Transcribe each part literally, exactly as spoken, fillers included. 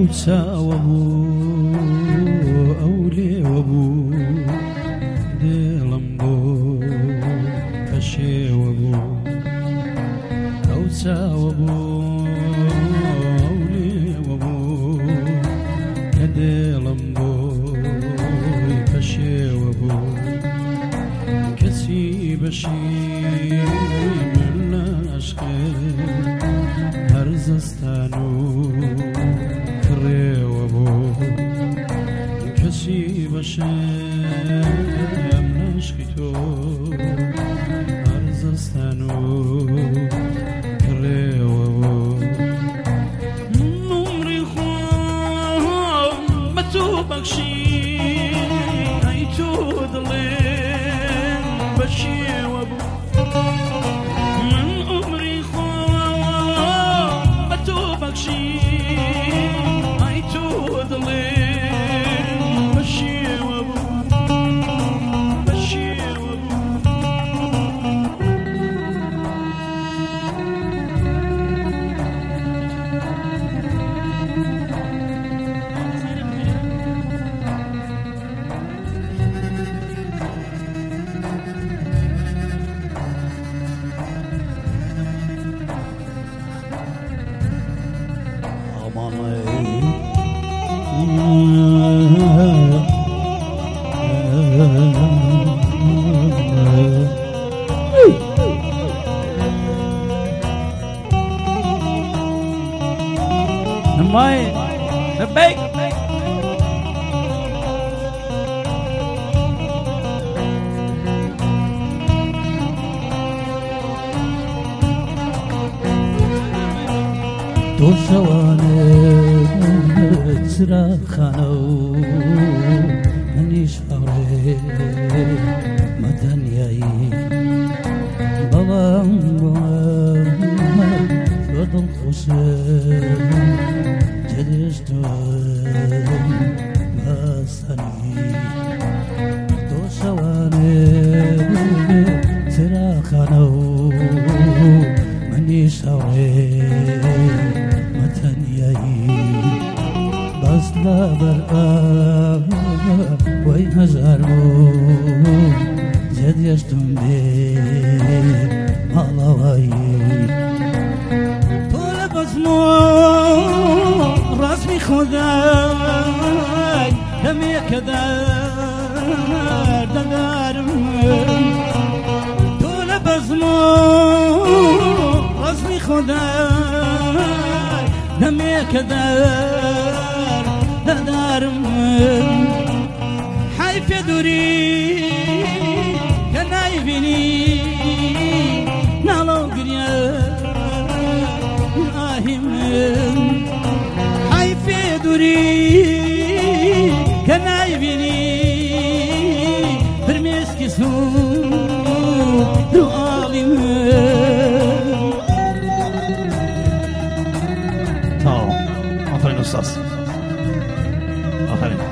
أوسا وابو أولي وابو دلمبو كشي وابو أوسا وابو أولي وابو دلمبو كشي وابو كسي بشي من عشقي هرزستانو كري وابو كسي بشي من عشقي تو هرزستانو كري وابو نمري خوام متو بكشي هيتو ضلين بشي وابو من عمري خوام متو بكشي هيتو ضلين بشي وابو بشي وابو نماي لبيك تو شوانه سرا خانو منیش آره مدنیایی بابام بابام شدم خوشم جدشتم بسنی تو شوانه سرا خانو منیش آره لا برآ وای هزارو زد یشتم به مالوایی طول بزمو رسمی خدای دمی کدر ددارم طول بزمو رسمی خدای دمی کدر دارم حيف دوري كناي بيني نالو قريا آهم حيف دوري كناي بيني برميس كسو رو آلم تمام آفرین استاد آفرین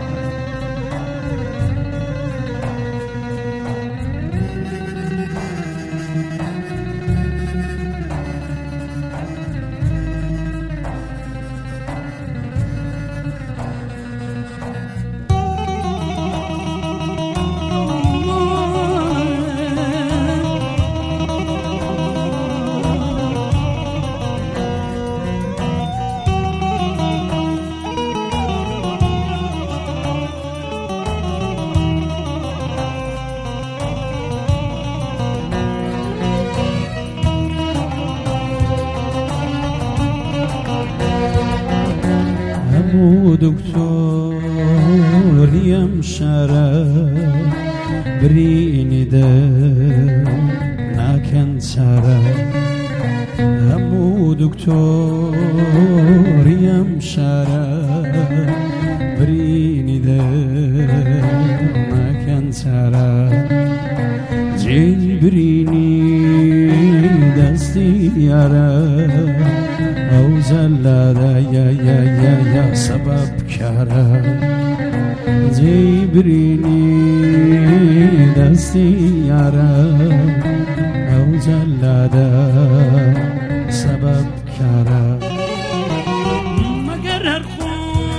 دكتور يمشرى بريني ده ناكن سرى همو دكتور يمشرى بريني ده ناكن سرى جبريني دستي يرى أو زلّا يا يا يا يا سبب كرا جبريني دستي يرى أو زلّا سبب كرا مگر هر خون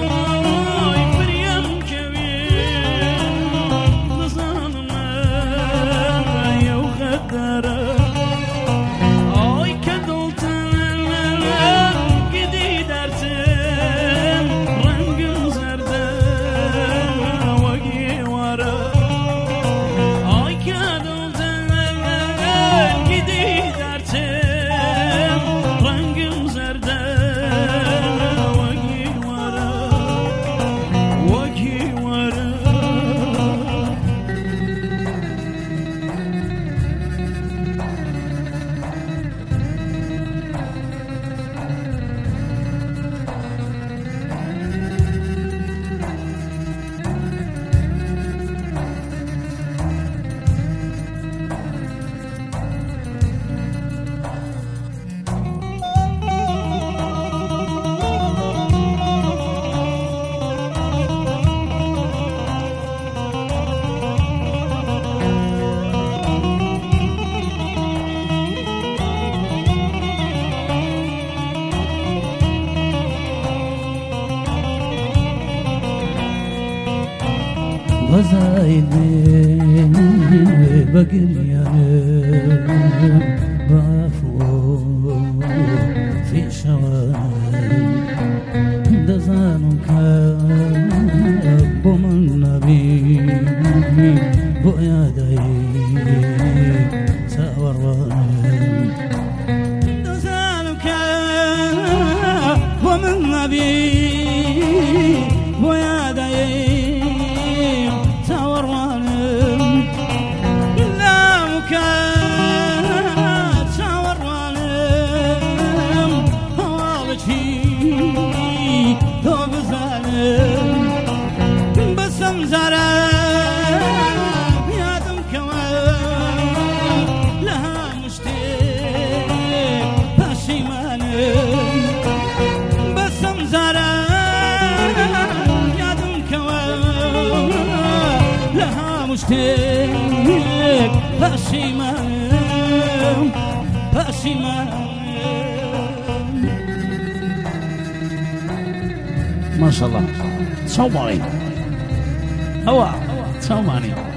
غزايدين بقريان بعفو في شوال دزانك بمن نبي بؤيادي ساوروان دزانك ومن نبي بؤيادي ساوروان لامك ساوروان هوالك فيه ثوب زانم بسم زرا يادم كوان لها مشتاق بشيمان بسم زرا يادم كوان لها مشتاق بشيمان بشيمان ما شاء الله صومالي هوا صومالي